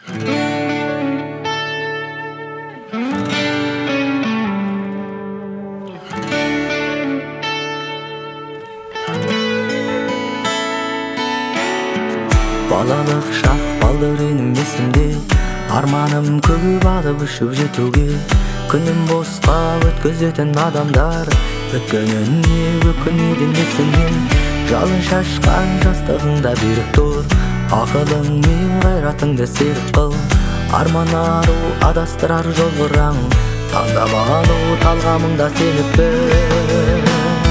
Балалық шақ балдырыным есімде, арманым көп алып ұшып жетуге. Күнім босқа өткізетін адамдар, өткеніне өкінеді несіне. Жалын шашқан жастығыңда берік тұр, ақылың мен қайратыңды серік қыл. Арман ару адастырар жол бұраң, таңдап алу талғамыңда сеніп біл.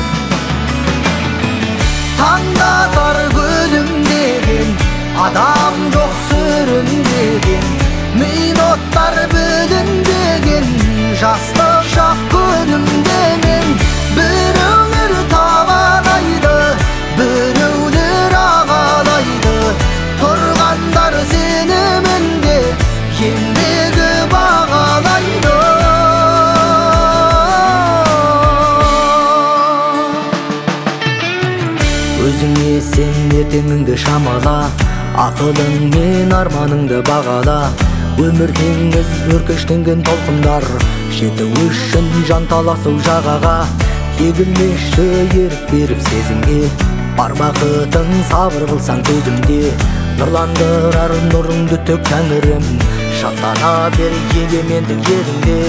Таңдатар күлімдеген, адам жоқ сүрінбеген, минуттар бүлінбеген, жастық шақ күнімдемен. Біреулер табалайды, біреулер ағалайды, тұрғандар сенімінде еңбегі бағалайды. Өзіңе сен ертеңіңді шамала, ақылың мен арманыңды бағала. Өмір теңіз өркештенген толқындар, жету үшін жан таласу жағаға. Егілмеші ерік беріп сезімге, бар бақытың сабыр қылсаң төзімде. Нұрландырар нұрыңды төк тәңірім, шаттана бер егемендік жеріңде.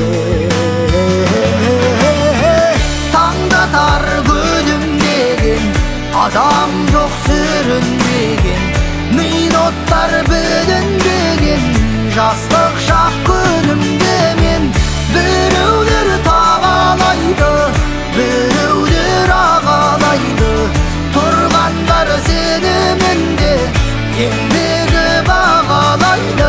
Таңдатар күлімдеген, адам жоқ сүрінбеген, минуттар бүлінбеген, жастық шақ күнімдемен. Біреулер табалайды, біреулер ағалайды, тұрғандар сенімінде еңбегі бағалайды.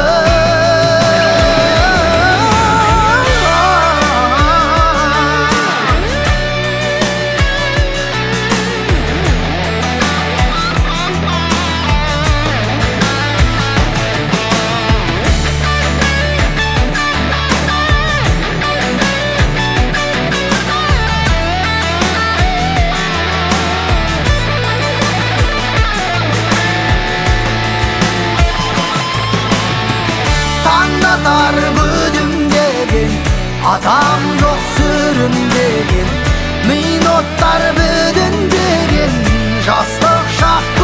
Таңдатар күлімдеген, адам жоқ сүрінбеген, минуттар бүлінбеген, жастық шақ